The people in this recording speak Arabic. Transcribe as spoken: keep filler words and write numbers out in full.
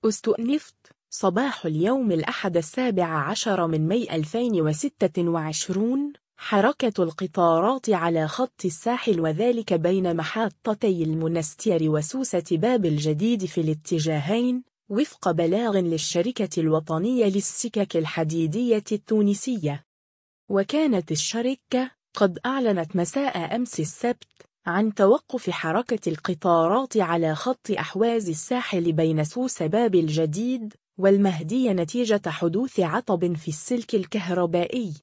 استؤنفت صباح اليوم الأحد السابع عشر من ماي ألفين وستة وعشرين حركة القطارات على خط الساحل، وذلك بين محطتي المنستير وسوسة باب الجديد في الاتجاهين، وفق بلاغ للشركة الوطنية للسكك الحديدية التونسية. وكانت الشركة قد أعلنت مساء أمس السبت عن توقف حركة القطارات على خط أحواز الساحل بين سوسة باب الجديد والمهدية نتيجة حدوث عطب في السلك الكهربائي.